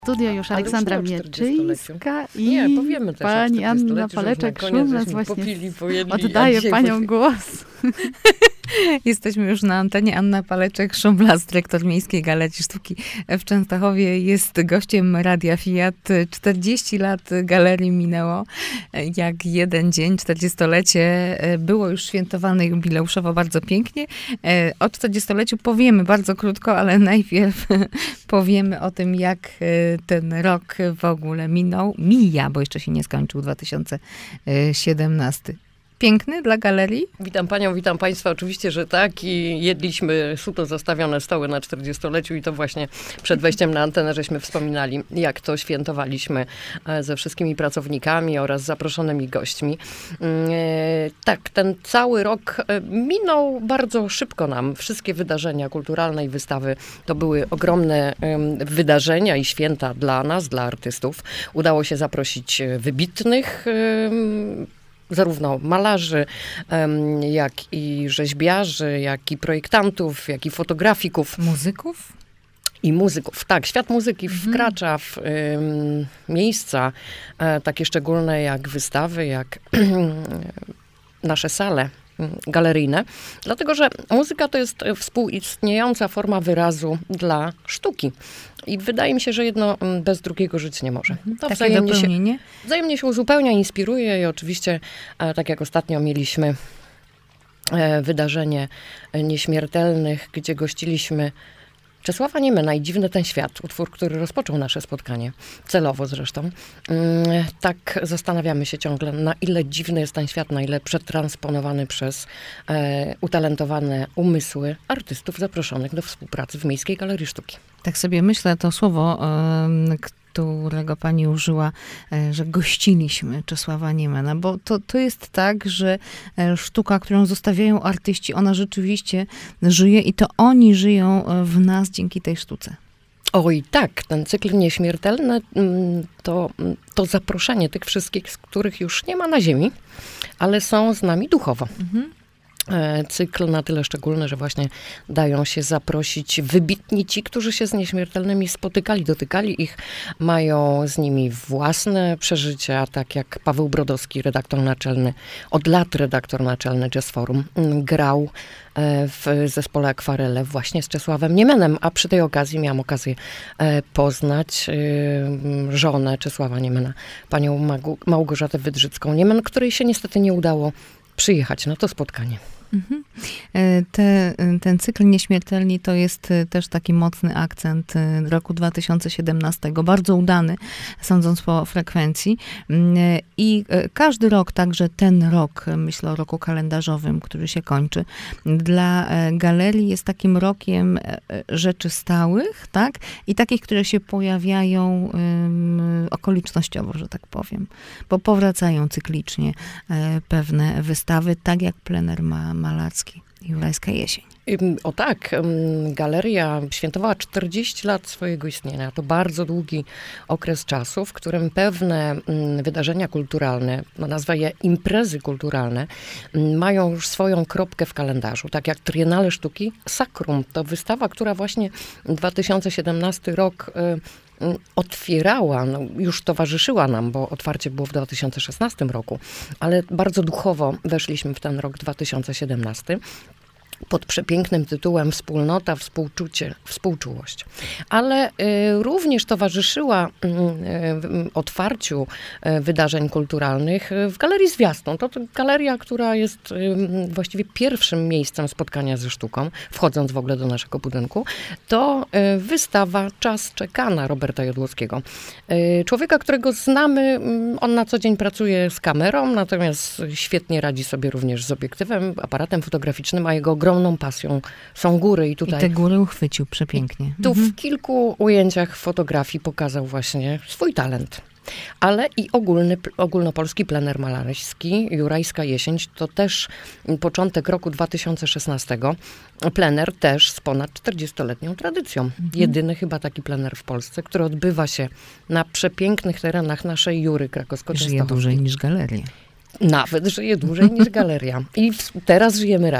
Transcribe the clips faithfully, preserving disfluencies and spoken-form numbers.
Studio już Aleksandra Mieczyńska i Nie, powiemy też pani Anna Paleczek-Szumlas właśnie popili, pojedli, oddaje panią głos. Jesteśmy już na antenie. Anna Paleczek-Szumlas, dyrektor Miejskiej Galerii Sztuki w Częstochowie, jest gościem Radia Fiat. czterdzieści lat galerii minęło jak jeden dzień. czterdziestolecie było już świętowane jubileuszowo bardzo pięknie. O czterdziestoleciu powiemy bardzo krótko, ale najpierw powiemy o tym, jak ten rok w ogóle minął. Mija, bo jeszcze się nie skończył dwa tysiące siedemnasty. Piękny dla galerii? Witam panią, witam państwa. Oczywiście, że tak. I jedliśmy suto zastawione stoły na czterdziestoleciu i to właśnie przed wejściem na antenę żeśmy wspominali, jak to świętowaliśmy ze wszystkimi pracownikami oraz zaproszonymi gośćmi. Tak, ten cały rok minął bardzo szybko nam. Wszystkie wydarzenia kulturalne i wystawy to były ogromne wydarzenia i święta dla nas, dla artystów. Udało się zaprosić wybitnych zarówno malarzy, jak i rzeźbiarzy, jak i projektantów, jak i fotografików. Muzyków? I muzyków. Tak, świat muzyki mhm. wkracza w y, miejsca e, takie szczególne jak wystawy, jak nasze sale galeryjne, dlatego że muzyka to jest współistniejąca forma wyrazu dla sztuki. I wydaje mi się, że jedno bez drugiego żyć nie może. To Takie wzajemnie dopełnienie? się, wzajemnie się uzupełnia, inspiruje i oczywiście, tak jak ostatnio mieliśmy wydarzenie Nieśmiertelnych, gdzie gościliśmy Czesława Niemena i Dziwny ten świat, utwór, który rozpoczął nasze spotkanie, celowo zresztą. Tak zastanawiamy się ciągle, na ile dziwny jest ten świat, na ile przetransponowany przez e, utalentowane umysły artystów zaproszonych do współpracy w Miejskiej Galerii Sztuki. Tak sobie myślę, to słowo, y, którego pani użyła, y, że gościliśmy Czesława Niemena, bo to, to jest tak, że y, sztuka, którą zostawiają artyści, ona rzeczywiście żyje i to oni żyją w nas dzięki tej sztuce. Oj, tak, ten cykl Nieśmiertelny to, to zaproszenie tych wszystkich, z których już nie ma na ziemi, ale są z nami duchowo. Mhm. Cykl na tyle szczególny, że właśnie dają się zaprosić wybitni ci, którzy się z nieśmiertelnymi spotykali, dotykali ich, mają z nimi własne przeżycia, tak jak Paweł Brodowski, redaktor naczelny, od lat redaktor naczelny Jazz Forum, grał w zespole Akwarele właśnie z Czesławem Niemenem, a przy tej okazji miałam okazję poznać żonę Czesława Niemena, panią Małgorzatę Wydrzycką-Niemen, której się niestety nie udało przyjechać na to spotkanie. Mhm. Te, ten cykl Nieśmiertelni to jest też taki mocny akcent roku dwa tysiące siedemnastego, bardzo udany, sądząc po frekwencji. I każdy rok, także ten rok, myślę o roku kalendarzowym, który się kończy, dla galerii jest takim rokiem rzeczy stałych, tak? I takich, które się pojawiają um, okolicznościowo, że tak powiem, bo powracają cyklicznie pewne wystawy, tak jak plener ma malarski Jurajska Jesień. O tak, galeria świętowała czterdzieści lat swojego istnienia. To bardzo długi okres czasu, w którym pewne wydarzenia kulturalne, no nazwę je imprezy kulturalne, mają już swoją kropkę w kalendarzu. Tak jak Triennale Sztuki Sakrum. To wystawa, która właśnie dwa tysiące siedemnasty rok otwierała, no już towarzyszyła nam, bo otwarcie było w dwa tysiące szesnastym roku, ale bardzo duchowo weszliśmy w ten rok dwa tysiące siedemnasty. Pod przepięknym tytułem Wspólnota, Współczucie, Współczułość. Ale y, również towarzyszyła y, y, otwarciu y, wydarzeń kulturalnych y, w Galerii Zwiastun. To, to galeria, która jest y, właściwie pierwszym miejscem spotkania ze sztuką, wchodząc w ogóle do naszego budynku. To y, wystawa Czas czekana Roberta Jodłowskiego. Y, człowieka, którego znamy, y, on na co dzień pracuje z kamerą, natomiast świetnie radzi sobie również z obiektywem, aparatem fotograficznym, a jego ogromną pasją są góry. I tutaj I te góry uchwycił przepięknie. Tu mhm. w kilku ujęciach fotografii pokazał właśnie swój talent. Ale i ogólny, ogólnopolski plener malarski Jurajska Jesień to też początek roku dwa tysiące szesnastego. Plener też z ponad czterdziestoletnią tradycją. Mhm. Jedyny chyba taki plener w Polsce, który odbywa się na przepięknych terenach naszej Jury krakowsko-częstochowskiej. Żyje dłużej niż galeria. Nawet żyje dłużej niż galeria. I teraz żyjemy razem.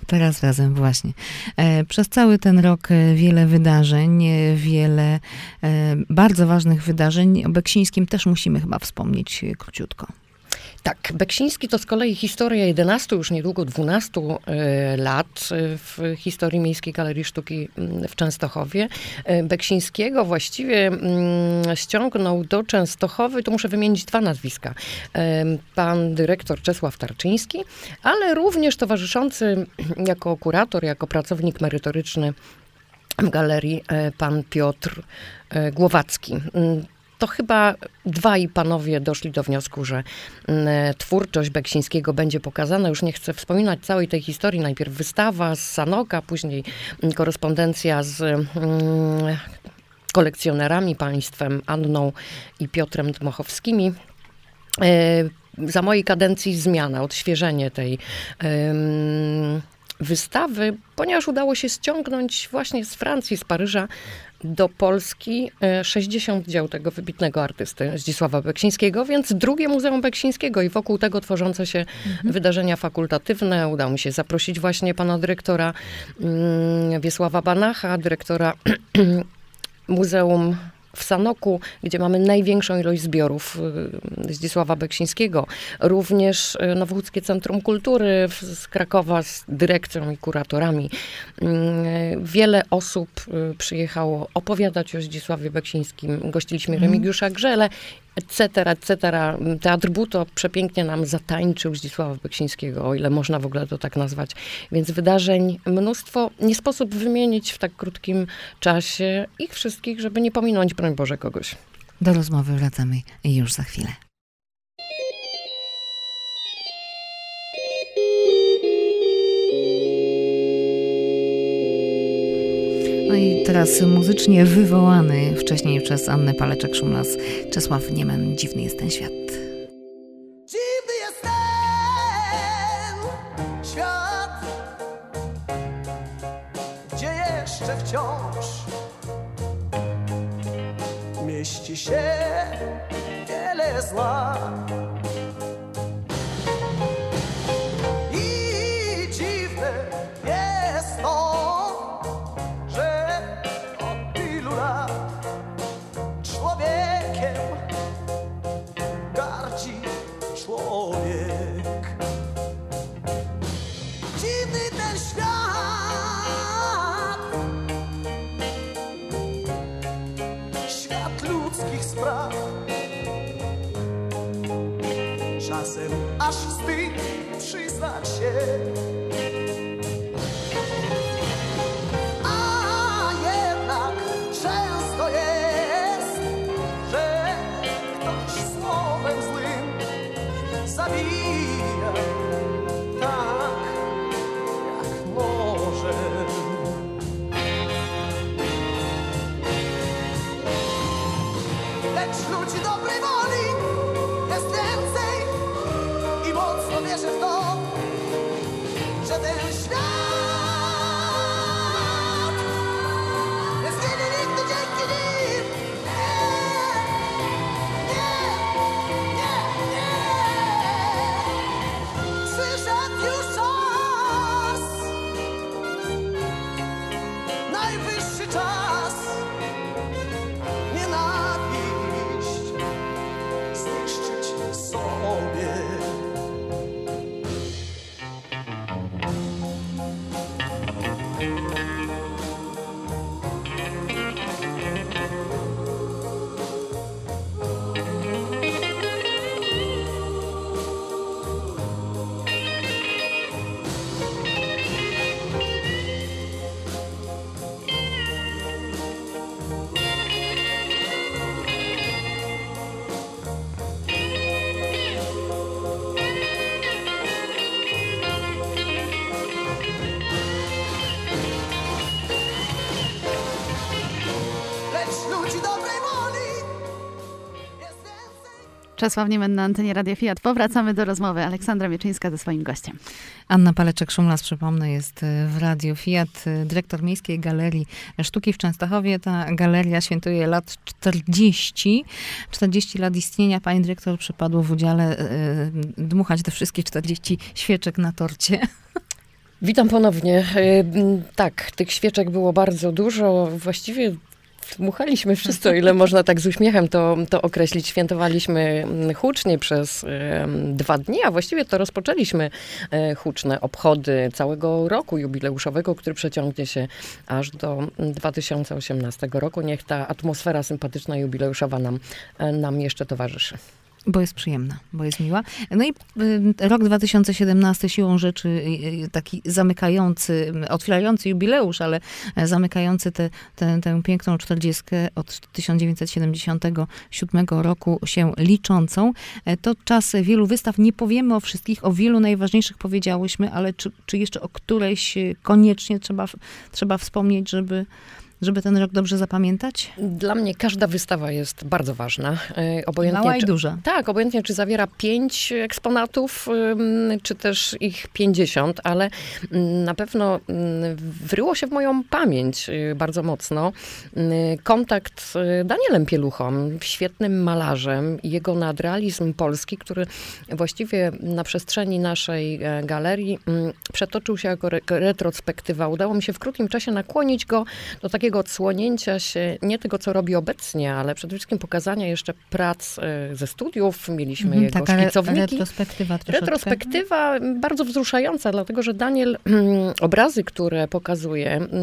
Teraz razem, właśnie. Przez cały ten rok wiele wydarzeń, wiele bardzo ważnych wydarzeń. O Beksińskim też musimy chyba wspomnieć króciutko. Tak, Beksiński to z kolei historia jedenastu, już niedługo dwunastu lat w historii Miejskiej Galerii Sztuki w Częstochowie. Beksińskiego właściwie ściągnął do Częstochowy, tu muszę wymienić dwa nazwiska. Pan dyrektor Czesław Tarczyński, ale również towarzyszący jako kurator, jako pracownik merytoryczny w galerii pan Piotr Głowacki. To chyba dwaj panowie doszli do wniosku, że twórczość Beksińskiego będzie pokazana. Już nie chcę wspominać całej tej historii. Najpierw wystawa z Sanoka, później korespondencja z kolekcjonerami, państwem Anną i Piotrem Dmochowskimi. Za mojej kadencji zmiana, odświeżenie tej wystawy, ponieważ udało się ściągnąć właśnie z Francji, z Paryża do Polski sześćdziesiąt dzieł tego wybitnego artysty Zdzisława Beksińskiego, więc drugie Muzeum Beksińskiego i wokół tego tworzące się mhm. wydarzenia fakultatywne. Udało mi się zaprosić właśnie pana dyrektora Wiesława Banacha, dyrektora Muzeum w Sanoku, gdzie mamy największą ilość zbiorów Zdzisława Beksińskiego. Również Nowochódzkie Centrum Kultury z Krakowa z dyrekcją i kuratorami. Wiele osób przyjechało opowiadać o Zdzisławie Beksińskim. Gościliśmy mm. Remigiusza Grzele, et cetera, et cetera. Teatr Buto przepięknie nam zatańczył Zdzisława Beksińskiego, o ile można w ogóle to tak nazwać. Więc wydarzeń mnóstwo. Nie sposób wymienić w tak krótkim czasie ich wszystkich, żeby nie pominąć, broń Boże, kogoś. Do rozmowy wracamy już za chwilę. No i teraz muzycznie wywołany wcześniej przez Annę Paleczek-Szumlas Czesław Niemen, Dziwny jest ten świat. Dziwny jest ten świat, gdzie jeszcze wciąż mieści się wiele zła. I dziwne jest to, człowiekiem gardzi człowiek. Dziwny ten świat, świat ludzkich spraw. Czasem aż wstyd przyznać się, a jednak często jest, zabija tak, jak może. Lecz ludzi dobrej woli jest więcej i mocno wierzę w to, że ten świat nie zginie nigdy dzięki nim. Nie, nie, nie, nie. Przyszedł już czas, najwyższy czas, nienawiść zniszczyć sobie. Czesław Niemen na antenie Radia Fiat. Powracamy do rozmowy. Aleksandra Mieczyńska ze swoim gościem. Anna Paleczek-Szumlas, przypomnę, jest w Radiu Fiat, dyrektor Miejskiej Galerii Sztuki w Częstochowie. Ta galeria świętuje lat czterdzieści. czterdzieści lat istnienia. Pani dyrektor przypadło w udziale dmuchać te wszystkie czterdzieści świeczek na torcie. Witam ponownie. Tak, tych świeczek było bardzo dużo. Właściwie dmuchaliśmy wszyscy, o ile można tak z uśmiechem to, to określić. Świętowaliśmy hucznie przez um, dwa dni, a właściwie to rozpoczęliśmy um, huczne obchody całego roku jubileuszowego, który przeciągnie się aż do dwa tysiące osiemnastego roku. Niech ta atmosfera sympatyczna jubileuszowa nam, nam jeszcze towarzyszy. Bo jest przyjemna, bo jest miła. No i y, rok dwa tysiące siedemnasty siłą rzeczy y, taki zamykający, otwierający jubileusz, ale zamykający tę te, te, tę piękną czterdziestkę od tysiąc dziewięćset siedemdziesiątego siódmego roku się liczącą. To czas wielu wystaw. Nie powiemy o wszystkich, o wielu najważniejszych powiedziałyśmy, ale czy, czy jeszcze o którejś koniecznie trzeba, trzeba wspomnieć, żeby żeby ten rok dobrze zapamiętać? Dla mnie każda wystawa jest bardzo ważna. Obojętnie, Mała i czy, duża. Tak, obojętnie czy zawiera pięć eksponatów, czy też ich pięćdziesiąt, ale na pewno wryło się w moją pamięć bardzo mocno kontakt z Danielem Pieluchą, świetnym malarzem, i jego nadrealizm polski, który właściwie na przestrzeni naszej galerii przetoczył się jako re- retrospektywa. Udało mi się w krótkim czasie nakłonić go do takiego odsłonięcia się nie tego, co robi obecnie, ale przede wszystkim pokazania jeszcze prac ze studiów. Mieliśmy Mhm, jego taka szkicowniki. retrospektywa troszeczkę. Retrospektywa bardzo wzruszająca, dlatego że Daniel, mm, obrazy, które pokazuje, mm,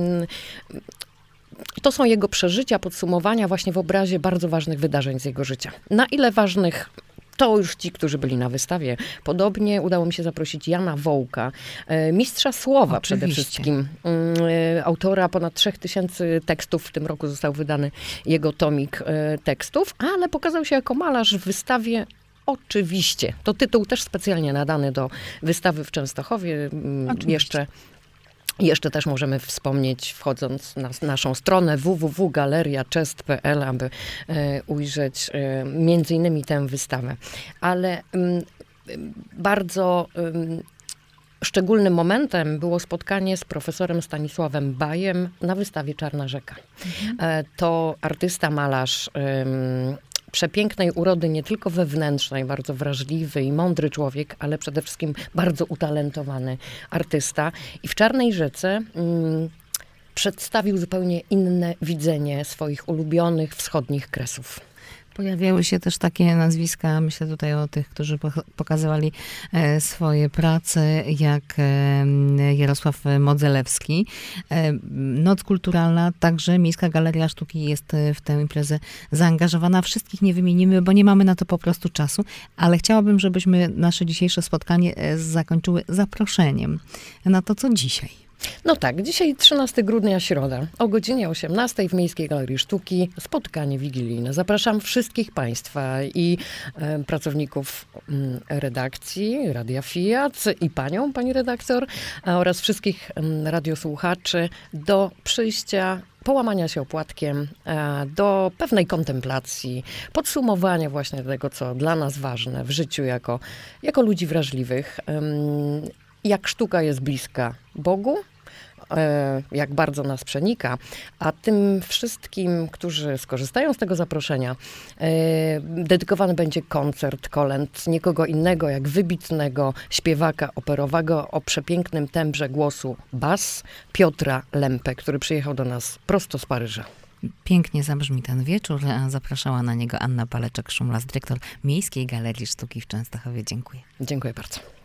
to są jego przeżycia, podsumowania właśnie w obrazie bardzo ważnych wydarzeń z jego życia. Na ile ważnych, to już ci, którzy byli na wystawie. Podobnie udało mi się zaprosić Jana Wołka, mistrza słowa Oczywiście. przede wszystkim, autora ponad trzech tysięcy tekstów. W tym roku został wydany jego tomik tekstów, ale pokazał się jako malarz w wystawie Oczywiście. To tytuł też specjalnie nadany do wystawy w Częstochowie. Oczywiście. Jeszcze Jeszcze też możemy wspomnieć, wchodząc na naszą stronę w w w kropka galeria czest kropka p l, aby e, ujrzeć e, między innymi tę wystawę. Ale m, bardzo m, szczególnym momentem było spotkanie z profesorem Stanisławem Bajem na wystawie Czarna Rzeka. Mhm. E, to artysta, malarz, em, przepięknej urody, nie tylko wewnętrznej, bardzo wrażliwy i mądry człowiek, ale przede wszystkim bardzo utalentowany artysta. I w Czarnej Rzece mm, przedstawił zupełnie inne widzenie swoich ulubionych wschodnich kresów. Pojawiały się też takie nazwiska, myślę tutaj o tych, którzy pokazywali swoje prace, jak Jarosław Modzelewski. Noc kulturalna, także Miejska Galeria Sztuki jest w tę imprezę zaangażowana. Wszystkich nie wymienimy, bo nie mamy na to po prostu czasu, ale chciałabym, żebyśmy nasze dzisiejsze spotkanie zakończyły zaproszeniem na to, co dzisiaj. No tak, dzisiaj trzynastego grudnia, środa, o godzinie osiemnastej w Miejskiej Galerii Sztuki spotkanie wigilijne. Zapraszam wszystkich Państwa i e, pracowników m, redakcji Radia Fiat i panią, pani redaktor, a, oraz wszystkich m, radiosłuchaczy do przyjścia, połamania się opłatkiem, e, do pewnej kontemplacji, podsumowania właśnie tego, co dla nas ważne w życiu jako, jako ludzi wrażliwych. Em, jak sztuka jest bliska Bogu, jak bardzo nas przenika, a tym wszystkim, którzy skorzystają z tego zaproszenia, dedykowany będzie koncert kolęd nikogo innego jak wybitnego śpiewaka operowego o przepięknym tembrze głosu bas, Piotra Lempę, który przyjechał do nas prosto z Paryża. Pięknie zabrzmi ten wieczór, a zapraszała na niego Anna Paleczek-Szumlas, dyrektor Miejskiej Galerii Sztuki w Częstochowie. Dziękuję. Dziękuję bardzo.